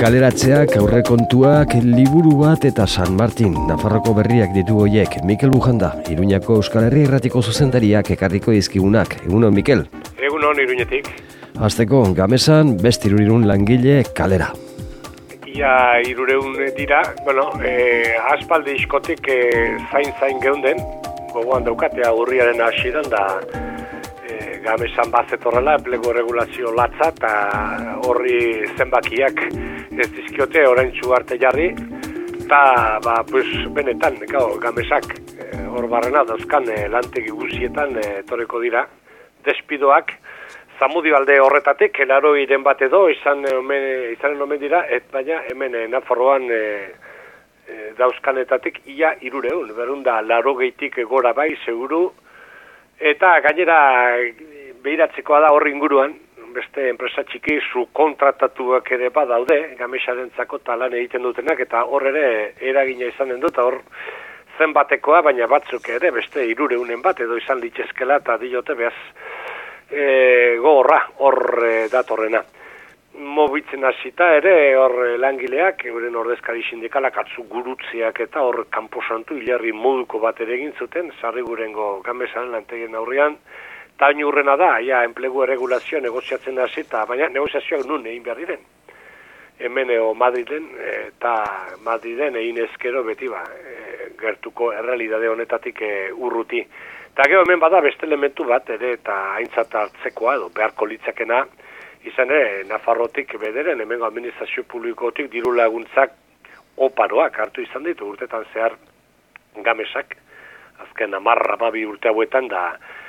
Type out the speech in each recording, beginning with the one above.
Kaleratzeak, aurrekontuak, liburu bat eta San Martin, Nafarroko berriak ditu hoiek. Mikel Bujanda, Iruñako Euskal Herri Irratiko zuzendariak ekarriko dizkigunak. Egunon, Mikel? Egunon, Iruñetik. Hasteko, Gamesan, beste 300 langile kalera. Ia 300 dira, aspaldi iskotik zain geunden, gogoan daukatea urriaren hasieran da Gamesan bazetorrela, enplegu regulazio latza eta horri zenbakiak ez dizkiote oraintsu arte jarri, eta benetan, Gamesak hor barrena dauzkan lantegi guzietan etorreko dira, despidoak, Zamudio alde horretatik, laroiren bat edo izanen omen dira, baina hemen Nafarroan dauzkanetatik ia 300, berunda larogeitik gora bai, seguru, eta gainera behiratzekoa da horri inguruan, beste enpresa txiki kontratatuak ere badaude, Gamesarentzako talan egiten dutenak, eta hor ere eragina izanen dut, hor zenbatekoa, baina batzuk ere beste 300 bat edo izan litzezkela, eta diote behaz gogorra hor datorrena. Mobitzen hasita ere hor langileak, euren ordezkari sindikalak atzu gurutziak eta hor kanposantu hilarri moduko bat ere egin zuten, Sarrigurengo Gamesan lantegien aurrean, eta urrena da, enplegu erregulazioa negoziatzen hasita, baina negoziazioak nun egin behar diren. Hemen Madriden, eta Madriden egin ezkero beti gertuko errealidade honetatik urruti. Eta gero hemen bada beste elementu bat ere eta aintzat hartzekoa edo beharko litzakena, izan ere Nafarrotik bederen hemengo administrazio publikotik diru laguntzak oparoak hartu izan ditu urtetan zehar Gamesak, azken 10-12 urte hauetan da,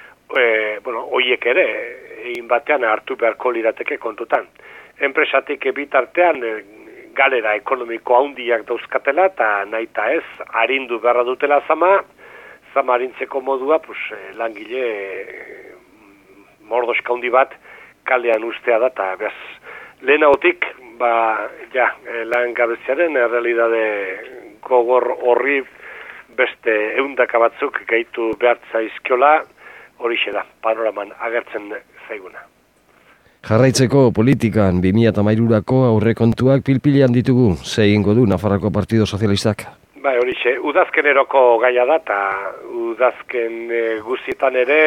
hoiek ere egin batean hartu beharko lirateke kontutan. Enpresatik bitartean galera ekonomiko handiak dauzkatela eta nahita ez, arindu beharra dutela zamarintzeko modua, langile mordoska handi bat kalean ustea da, eta behaz, lehenagotik, langabeziaren errealidade gogor horri beste ehundaka batzuk gehitu behartza izkiola, horixe da, panoraman agertzen zaiguna. Jarraitzeko politikan 2013ko aurrekontuak pilpilean ditugu, ze egingo du Nafarroko Partido Sozialistak? Horixe, udazkeneroko gaia da, eta udazken guztietan ere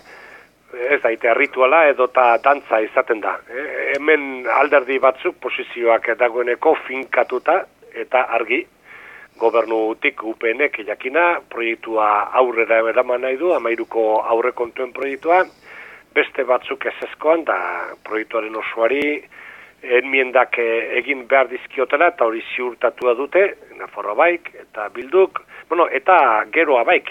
ez daite rituala edo eta dantza izaten da. Hemen alderdi batzuk posizioak dagoeneko finkatuta eta argi, gobernutik UPNek jakina, proiektua aurrera eraman nahi du, 13ko aurrekontuen proiektua, beste batzuk ezezkoan da proiektuaren osoari, enmiendak egin behar dizkiotela eta hori ziurtatua dute, Nafarroa baik eta Bilduk, eta geroa baik,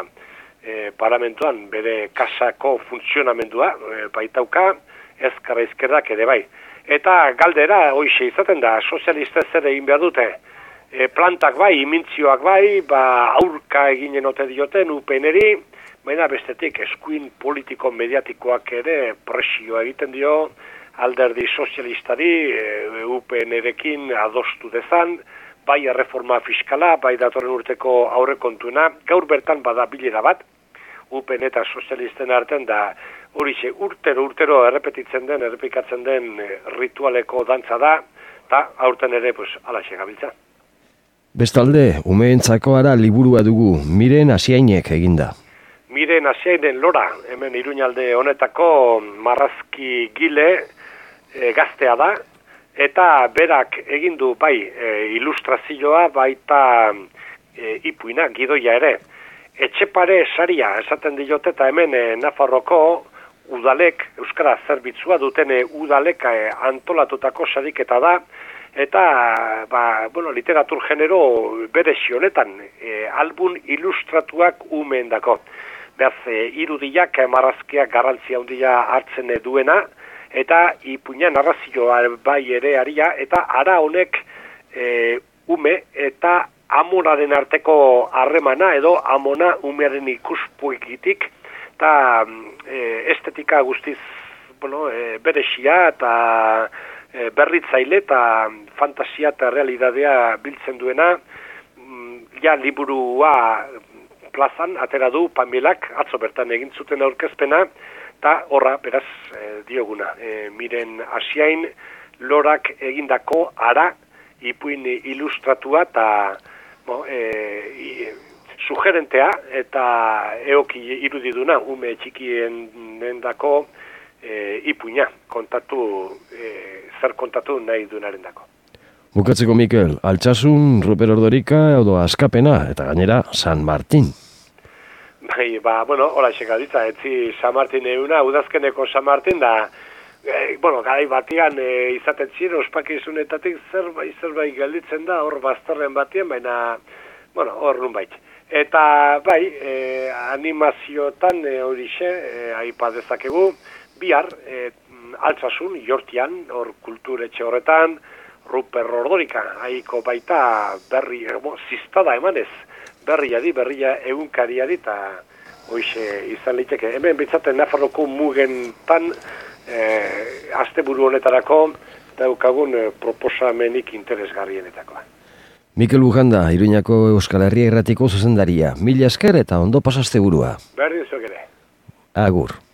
parlamentuan bere kasako funtzionamendua baitauka, ezkarra izkerrak ere bai. Eta galdera, hoixe izaten da, sozialista zer egin behar dute, plantak bai, imintzioak bai, aurka eginen ote dioten UPNeri, baina bestetik eskuin politiko mediatikoak ere presioa egiten dio, alderdi sozialistari UPN-erekin adostu dezan, bai erreforma fiskala, bai datorren urteko aurrekontuena, gaur bertan bada bilera bat, UPN eta sozialisten artean da horixe urtero errepikatzen den ritualeko dantza da, eta aurten ere alaxe gabiltza. Bestalde, umeentzako ara liburua dugu, Miren Asiainek eginda. Miren Asiainen Lora, hemen Iruñalde honetako marrazki gile, gaztea da, eta berak egin du bai ilustrazioa baita ipuina, gidoia ere. Etxepare saria esaten diote eta hemen Nafarroko udalek, euskara zerbitzua duten udalek antolatutako sariketa da, eta literatur genero berezi honetan, album ilustratuak umeendako. Beraz, irudiak marrazkiak garrantzia handia hartzen duena, eta ipuina narrazioa bai ere aria, eta ara honek ume eta amonaren arteko harremana edo amona umearen ikuspuekitik, eta estetika guztiz berexia eta berritzaile eta fantasia eta realidadea biltzen duena, liburua plazan atera du Pamilak, atzo bertan egin zuten aurkezpena, eta horra, beraz, dioguna, Miren Asiain lorak egindako ara ipuin ilustratua eta sugerentea eta eoki irudiduna ume txikien dako ipuina zer kontatu nahi dunaren dako. Bukatzeko, Mikel, Altsasun, Ruper Ordorika edo Askapena eta gainera San Martin. Hola xekaditza, etzi San Martin euna, udazkeneko San Martin da, garai batian izaten ziren ospakizunetatik zerbait gelditzen da, hor bazterren batian, baina, hor nunbait. Eta, animazioetan horixe, aipa dezakegu, bihar, Altsasun, Jortian, hor kulturetxe horretan, Ruper Ordorika, haiko baita berri, ziztada emanez, berria egunkariari eta hoize izan liteke. Hemen bitzaten Nafarroko mugentan asteburu honetarako daukagun proposamenik interesgarrienetakoa. Mikel Lujanda, Iruñako Euskal Herria Irratiko zuzendaria. Mila esker eta ondo pasaste burua. Berdin zuek ere. Agur.